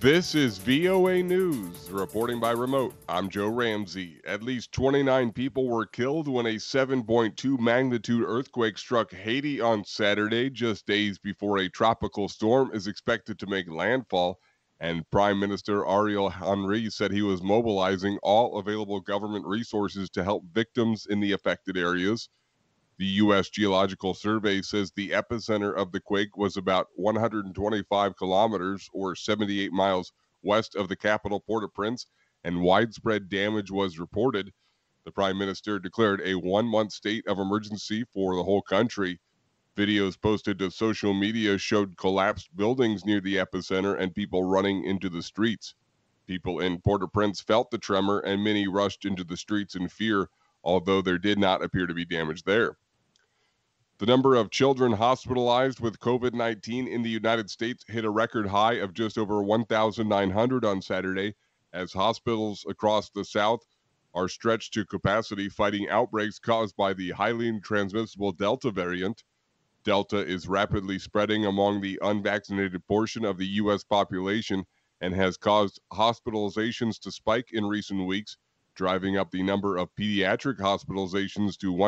This is VOA News, reporting by remote. I'm Joe Ramsey. At least 29 people were killed when a 7.2 magnitude earthquake struck Haiti on Saturday, just days before a tropical storm is expected to make landfall. And Prime Minister Ariel Henry said he was mobilizing all available government resources to help victims in the affected areas. The U.S. Geological Survey says the epicenter of the quake was about 125 kilometers or 78 miles west of the capital, Port-au-Prince, and widespread damage was reported. The Prime Minister declared a 1-month state of emergency for the whole country. Videos posted to social media showed collapsed buildings near the epicenter and people running into the streets. People in Port-au-Prince felt the tremor and many rushed into the streets in fear, although there did not appear to be damage there. The number of children hospitalized with COVID-19 in the United States hit a record high of just over 1,900 on Saturday, as hospitals across the South are stretched to capacity fighting outbreaks caused by the highly transmissible Delta variant. Delta is rapidly spreading among the unvaccinated portion of the U.S. population and has caused hospitalizations to spike in recent weeks, driving up the number of pediatric hospitalizations to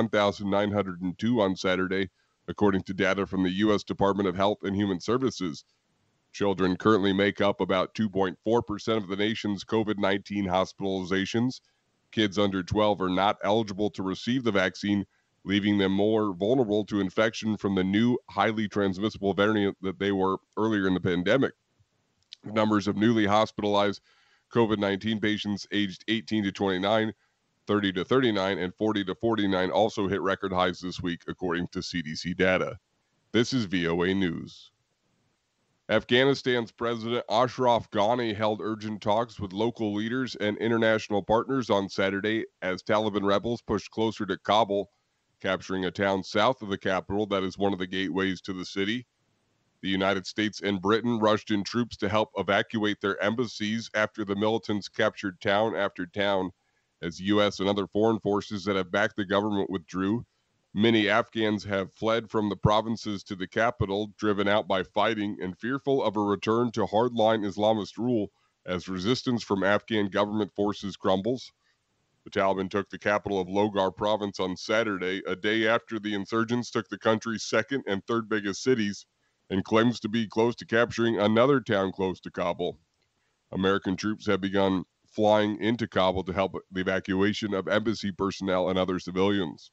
1,902 on Saturday, according to data from the U.S. Department of Health and Human Services. Children currently make up about 2.4% of the nation's COVID-19 hospitalizations. Kids under 12 are not eligible to receive the vaccine, leaving them more vulnerable to infection from the new highly transmissible variant that they were earlier in the pandemic. The numbers of newly hospitalized COVID-19 patients aged 18 to 29, 30 to 39, and 40 to 49 also hit record highs this week, according to CDC data. This is VOA News. Afghanistan's President Ashraf Ghani held urgent talks with local leaders and international partners on Saturday as Taliban rebels pushed closer to Kabul, capturing a town south of the capital that is one of the gateways to the city. The United States and Britain rushed in troops to help evacuate their embassies after the militants captured town after town, as U.S. and other foreign forces that have backed the government withdrew. Many Afghans have fled from the provinces to the capital, driven out by fighting and fearful of a return to hardline Islamist rule as resistance from Afghan government forces crumbles. The Taliban took the capital of Logar province on Saturday, a day after the insurgents took the country's second and third biggest cities, and claims to be close to capturing another town close to Kabul. American troops have begun flying into Kabul to help the evacuation of embassy personnel and other civilians.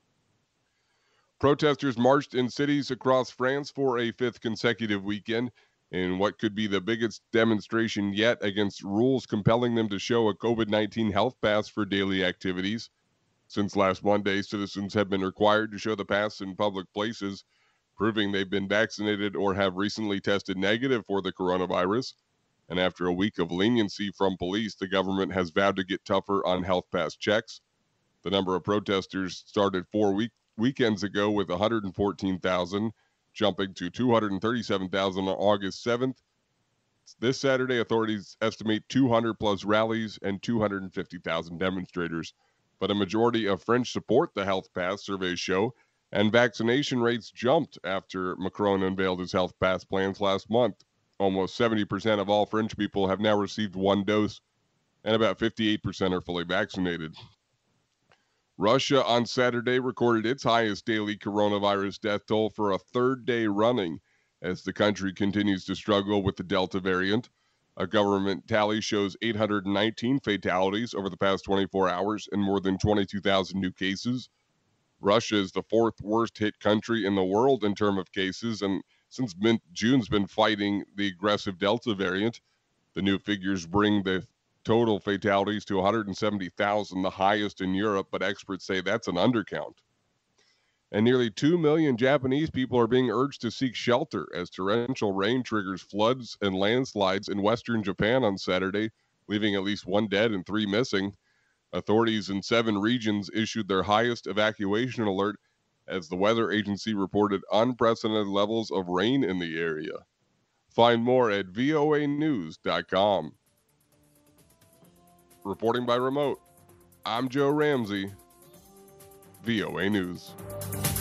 Protesters marched in cities across France for a fifth consecutive weekend in what could be the biggest demonstration yet against rules compelling them to show a COVID-19 health pass for daily activities. Since last Monday, citizens have been required to show the pass in public places, proving they've been vaccinated or have recently tested negative for the coronavirus. And after a week of leniency from police, the government has vowed to get tougher on health pass checks. The number of protesters started 4 weekends ago with 114,000, jumping to 237,000 on August 7th. This Saturday, authorities estimate 200 plus rallies and 250,000 demonstrators. But a majority of French support the health pass, surveys show, and vaccination rates jumped after Macron unveiled his health pass plans last month. Almost 70% of all French people have now received one dose, and about 58% are fully vaccinated. Russia on Saturday recorded its highest daily coronavirus death toll for a third day running as the country continues to struggle with the Delta variant. A government tally shows 819 fatalities over the past 24 hours and more than 22,000 new cases. Russia is the fourth worst hit country in the world in terms of cases, and since June's been fighting the aggressive Delta variant. The new figures bring the total fatalities to 170,000, the highest in Europe, but experts say that's an undercount. And nearly 2 million Japanese people are being urged to seek shelter as torrential rain triggers floods and landslides in western Japan on Saturday, leaving at least 1 dead and 3 missing. Authorities in 7 regions issued their highest evacuation alert as the weather agency reported unprecedented levels of rain in the area. Find more at voanews.com. Reporting by remote, I'm Joe Ramsey, VOA News.